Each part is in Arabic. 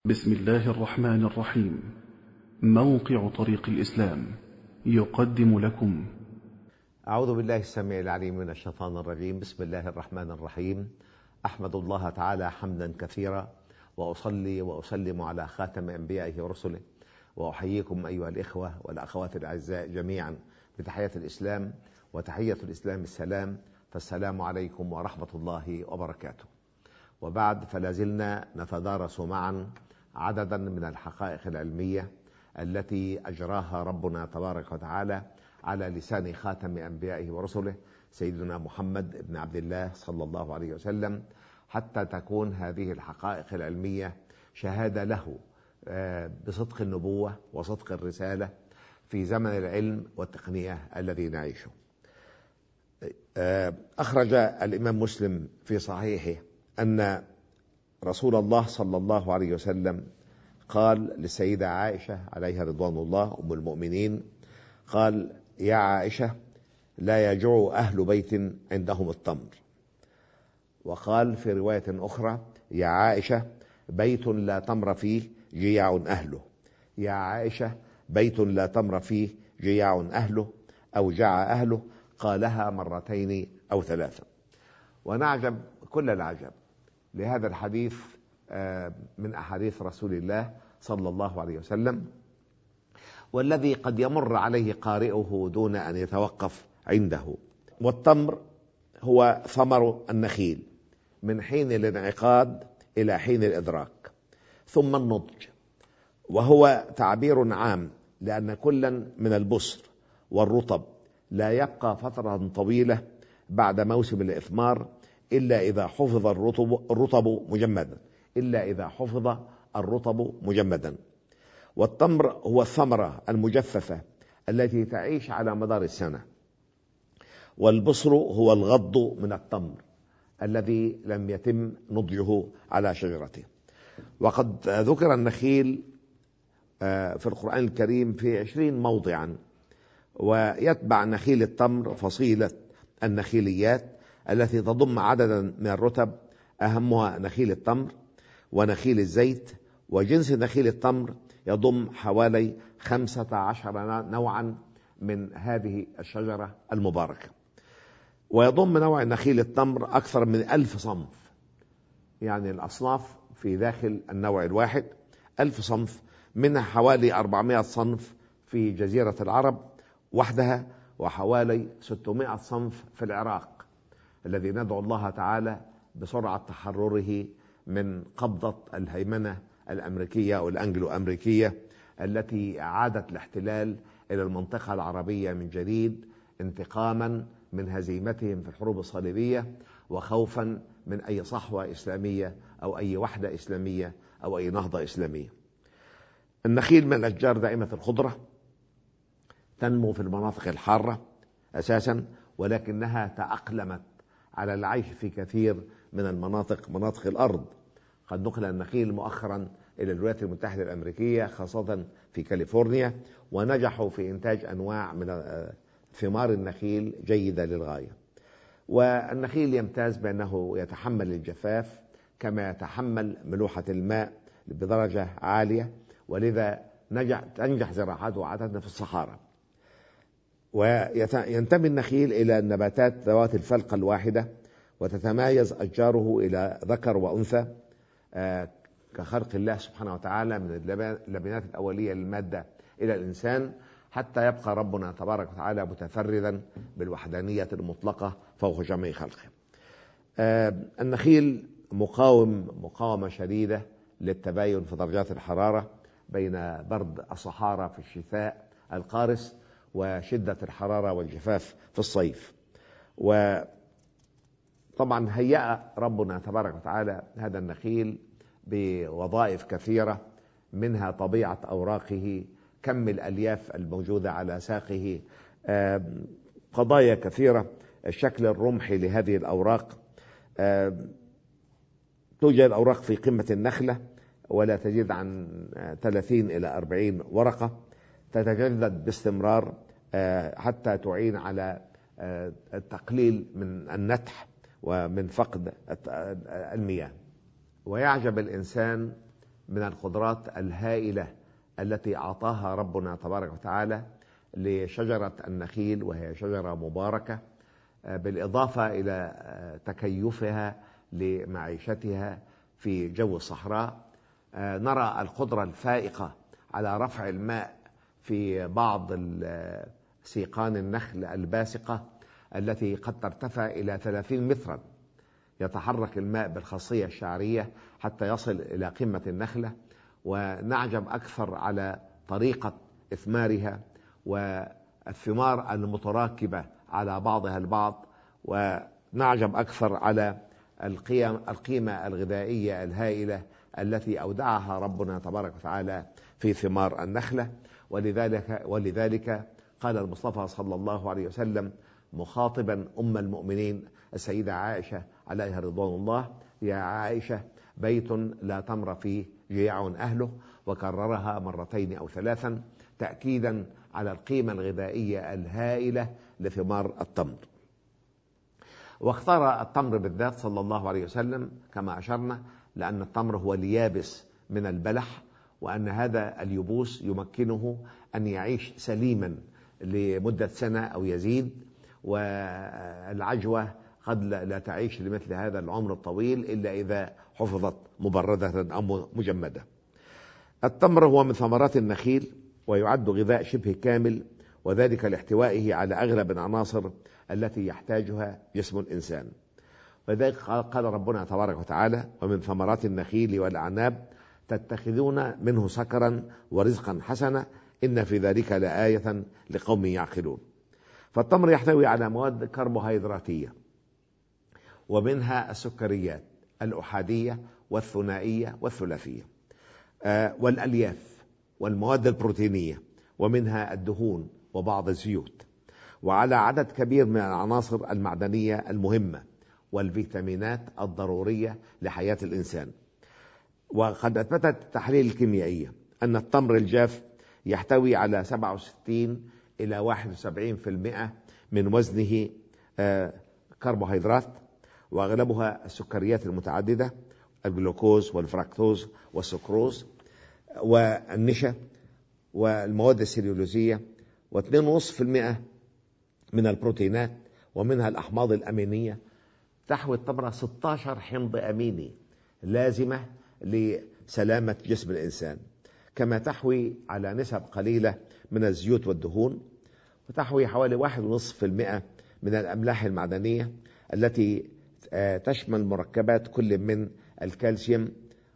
بسم الله الرحمن الرحيم. موقع طريق الإسلام يقدم لكم. أعوذ بالله السميع العليم من الشيطان الرجيم. بسم الله الرحمن الرحيم. أحمد الله تعالى حمدا كثيرا، وأصلي وأسلم على خاتم أنبيائه ورسله، وأحييكم أيها الإخوة والأخوات الأعزاء جميعا بتحية الإسلام، وتحية الإسلام السلام، فالسلام عليكم ورحمة الله وبركاته. وبعد، فلازلنا نتدارس معا عددا من الحقائق العلمية التي أجراها ربنا تبارك وتعالى على لسان خاتم أنبيائه ورسله سيدنا محمد بن عبد الله صلى الله عليه وسلم، حتى تكون هذه الحقائق العلمية شهادة له بصدق النبوة وصدق الرسالة في زمن العلم والتقنية الذي نعيشه. أخرج الإمام مسلم في صحيحه أن رسول الله صلى الله عليه وسلم قال للسيدة عائشة عليها رضوان الله أم المؤمنين، قال: يا عائشة، لا يجوع أهل بيت عندهم التمر. وقال في رواية أخرى: يا عائشة، بيت لا تمر فيه جياع أهله. يا عائشة، بيت لا تمر فيه جياع أهله أو جاع أهله. قالها مرتين أو ثلاثة. ونعجب كل العجب لهذا الحديث من أحاديث رسول الله صلى الله عليه وسلم، والذي قد يمر عليه قارئه دون أن يتوقف عنده. والتمر هو ثمر النخيل من حين الانعقاد إلى حين الإدراك، ثم النضج، وهو تعبير عام لأن كلا من البصر والرطب لا يبقى فترة طويلة بعد موسم الإثمار إلا إذا حفظ الرطب مجمدا. والتمر هو الثمرة المجففة التي تعيش على مدار السنة. والبصر هو الغض من التمر الذي لم يتم نضجه على شجرته. وقد ذكر النخيل في القرآن الكريم في 20 موضعا، ويتبع نخيل التمر فصيلة النخيليات التي تضم عددا من الرتب، أهمها نخيل التمر ونخيل الزيت. وجنس نخيل التمر يضم حوالي 15 نوعا من هذه الشجرة المباركة. ويضم نوع نخيل التمر أكثر من 1000 صنف، يعني الأصناف في داخل النوع الواحد 1000 صنف، منها حوالي 400 صنف في جزيرة العرب وحدها، وحوالي 600 صنف في العراق، الذي ندعو الله تعالى بسرعة تحرره من قبضة الهيمنة الأمريكية أو الأنجلو أمريكية التي أعادت الاحتلال إلى المنطقة العربية من جديد، انتقاما من هزيمتهم في الحروب الصليبية، وخوفا من أي صحوة إسلامية أو أي وحدة إسلامية أو أي نهضة إسلامية. النخيل من الأشجار دائمة الخضرة، تنمو في المناطق الحارة أساسا، ولكنها تأقلمت على العيش في كثير من مناطق الأرض. قد نقل النخيل مؤخرا إلى الولايات المتحدة الأمريكية، خاصة في كاليفورنيا، ونجحوا في إنتاج أنواع من ثمار النخيل جيدة للغاية. والنخيل يمتاز بأنه يتحمل الجفاف كما يتحمل ملوحة الماء بدرجة عالية، ولذا تنجح زراعته عادة في الصحراء. وينتمي النخيل إلى النباتات ذوات الفلقة الواحدة، وتتمايز أشجاره إلى ذكر وأنثى كخلق الله سبحانه وتعالى من اللبنات الأولية للمادة إلى الإنسان، حتى يبقى ربنا تبارك وتعالى متفردا بالوحدانية المطلقة فوق جميع خلقه. النخيل مقاومة شديدة للتباين في درجات الحرارة بين برد الصحارى في الشتاء القارس وشدة الحرارة والجفاف في الصيف. وطبعا هيأ ربنا تبارك وتعالى هذا النخيل بوظائف كثيرة، منها طبيعة أوراقه، كم الألياف الموجودة على ساقه، قضايا كثيرة، الشكل الرمحي لهذه الأوراق. توجد الأوراق في قمة النخلة ولا تزيد عن 30 إلى 40 ورقة، تتجدد باستمرار حتى تعين على التقليل من النتح ومن فقد المياه. ويعجب الإنسان من القدرات الهائلة التي أعطاها ربنا تبارك وتعالى لشجرة النخيل، وهي شجرة مباركة، بالإضافة إلى تكيفها لمعيشتها في جو الصحراء. نرى القدرة الفائقة على رفع الماء في بعض سيقان النخل الباسقة التي قد ترتفع إلى 30 مترا. يتحرك الماء بالخاصية الشعرية حتى يصل إلى قمة النخلة، ونعجب أكثر على طريقة إثمارها والثمار المتراكبة على بعضها البعض، ونعجب أكثر على القيمة الغذائية الهائلة التي أودعها ربنا تبارك وتعالى في ثمار النخلة. ولذلك قال المصطفى صلى الله عليه وسلم مخاطبا أم المؤمنين السيدة عائشة عليها رضوان الله: يا عائشة، بيت لا تمر فيه جياع أهله، وكررها مرتين أو ثلاثا تأكيدا على القيمة الغذائية الهائلة لثمار التمر. واختار التمر بالذات صلى الله عليه وسلم كما أشرنا لأن التمر هو اليابس من البلح، وأن هذا اليبوس يمكنه أن يعيش سليما لمدة سنة أو يزيد، والعجوة قد لا تعيش لمثل هذا العمر الطويل إلا إذا حفظت مبردة أو مجمدة. التمر هو من ثمرات النخيل، ويعد غذاء شبه كامل، وذلك لاحتوائه على أغلب العناصر التي يحتاجها جسم الإنسان. ولذلك قال ربنا تبارك وتعالى: ومن ثمرات النخيل والأعناب تتخذون منه سكرا ورزقا حسنا إن في ذلك لآية لقوم يعقلون. فالتمر يحتوي على مواد كربوهيدراتية، ومنها السكريات الأحادية والثنائية والثلاثية، والألياف والمواد البروتينية، ومنها الدهون وبعض الزيوت، وعلى عدد كبير من العناصر المعدنية المهمة والفيتامينات الضرورية لحياة الإنسان. وقد أثبتت التحاليل الكيميائية أن التمر الجاف يحتوي على 67 إلى 71% من وزنه كربوهيدرات، وأغلبها السكريات المتعددة: الجلوكوز والفركتوز والسكروز والنشا والمواد السليولوزية، و2.5% من البروتينات، ومنها الأحماض الأمينية. تحوي التمرة 16 حمض أميني لازمة لسلامة جسم الإنسان، كما تحوي على نسب قليلة من الزيوت والدهون، وتحوي حوالي 1.5% من الأملاح المعدنية التي تشمل مركبات كل من الكالسيوم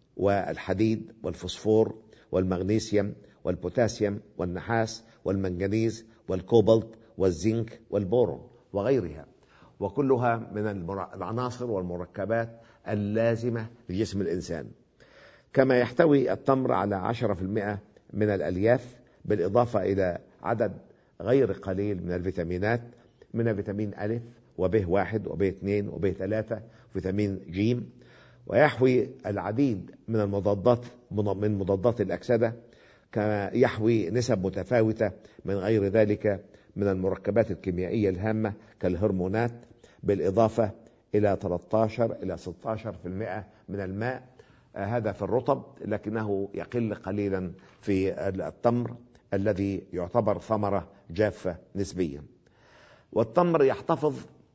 والحديد والفوسفور والمغنيسيوم والبوتاسيوم والنحاس والمنغنيز والكوبالت والزنك والبورون وغيرها، وكلها من العناصر والمركبات اللازمة لجسم الإنسان. كما يحتوي التمر على 10% من الألياف، بالإضافة إلى عدد غير قليل من الفيتامينات، من فيتامين أ وب1 وب2 وب3 وفيتامين ج. ويحوي العديد من المضادات من مضادات الأكسدة، كما يحوي نسب متفاوتة من غير ذلك من المركبات الكيميائية الهامة كالهرمونات، بالإضافة إلى 13 إلى 16% من الماء. هذا في الرطب، لكنه يقل قليلا في التمر الذي يعتبر ثمرة جافة نسبيا. والتمر يحتفظ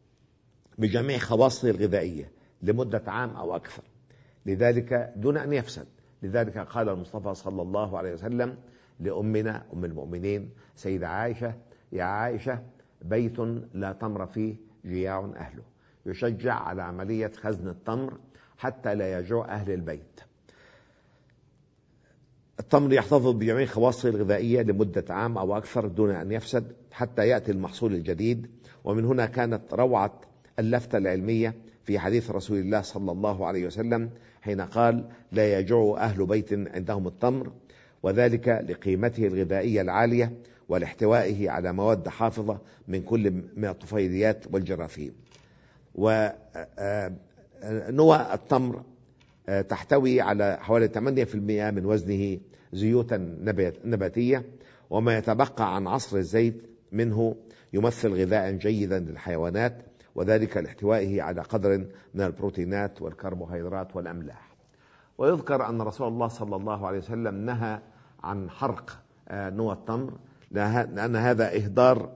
بجميع خواصه الغذائية لمدة عام أو أكثر، لذلك دون أن يفسد. لذلك قال المصطفى صلى الله عليه وسلم لأمنا أم المؤمنين سيدة عائشة: يا عائشة، بيت لا تمر فيه جياع أهله. يشجع على عملية خزن التمر حتى لا يجوع أهل البيت. التمر يحتفظ بجميع خواصه الغذائية لمدة عام أو أكثر دون أن يفسد حتى يأتي المحصول الجديد. ومن هنا كانت روعة اللفتة العلمية في حديث رسول الله صلى الله عليه وسلم حين قال: لا يجوع أهل بيت عندهم التمر، وذلك لقيمته الغذائية العالية ولاحتوائه على مواد حافظة من كل من الطفيليات والجراثيم. ونوى التمر تحتوي على حوالي 8% من وزنه زيوتا نباتية، وما يتبقى عن عصر الزيت منه يمثل غذاء جيدا للحيوانات، وذلك لاحتوائه على قدر من البروتينات والكربوهيدرات والأملاح. ويذكر أن رسول الله صلى الله عليه وسلم نهى عن حرق نوى التمر، لأن هذا إهدار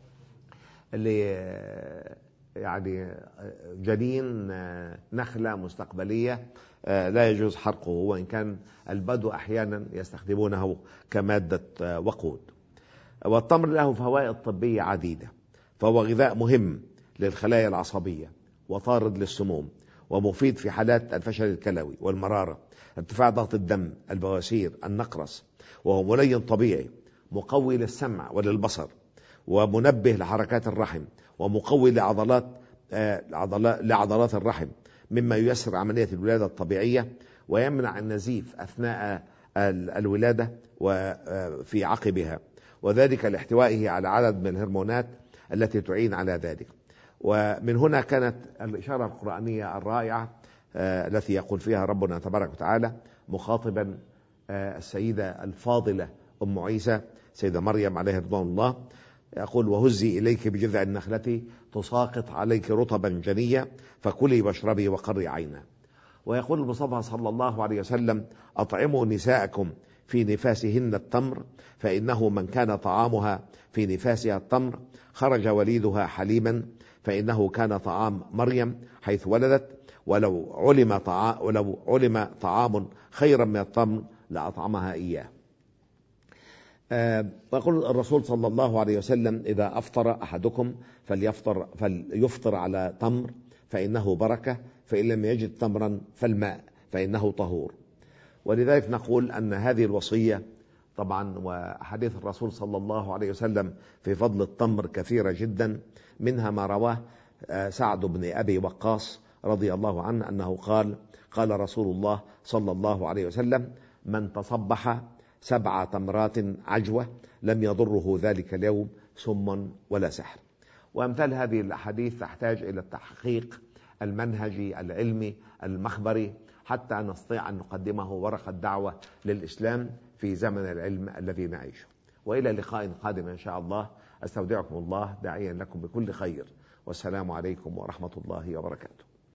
يعني جنين نخلة مستقبلية لا يجوز حرقه، وإن كان البدو أحيانا يستخدمونه كمادة وقود. والتمر له فوائد طبية عديدة، فهو غذاء مهم للخلايا العصبية وطارد للسموم، ومفيد في حالات الفشل الكلوي والمرارة، ارتفاع ضغط الدم، البواسير، النقرس، وهو ملين طبيعي مقوي للسمع وللبصر، ومنبه لحركات الرحم، ومقوي لعضلات الرحم، مما ييسر عملية الولادة الطبيعية، ويمنع النزيف أثناء الولادة وفي عقبها، وذلك لاحتوائه على عدد من الهرمونات التي تعين على ذلك. ومن هنا كانت الإشارة القرآنية الرائعة التي يقول فيها ربنا تبارك وتعالى مخاطبا السيدة الفاضلة أم عيسى سيدة مريم عليه رضوان الله، يقول: وهزي إليك بجذع النخلة تساقط عليك رطبا جنيا فكلي واشربي وقري عينا. ويقول المصطفى صلى الله عليه وسلم: أطعموا نساءكم في نفاسهن التمر، فإنه من كان طعامها في نفاسها التمر خرج وليدها حليما، فإنه كان طعام مريم حيث ولدت، ولو علم طعام خيرا من التمر لأطعمها إياه. ويقول الرسول صلى الله عليه وسلم: إذا أفطر أحدكم فليفطر على تمر فإنه بركة، فإن لم يجد تمرا فالماء فإنه طهور. ولذلك نقول أن هذه الوصية طبعا وحديث الرسول صلى الله عليه وسلم في فضل التمر كثيرة جدا، منها ما رواه سعد بن أبي وقاص رضي الله عنه أنه قال رسول الله صلى الله عليه وسلم: من تصبح 7 تمرات عجوة لم يضره ذلك اليوم سم ولا سحر. وأمثال هذه الأحاديث تحتاج إلى التحقيق المنهجي العلمي المخبري حتى نستطيع أن نقدمه ورقة دعوة للإسلام في زمن العلم الذي نعيشه. وإلى لقاء قادم إن شاء الله، أستودعكم الله داعيا لكم بكل خير، والسلام عليكم ورحمة الله وبركاته.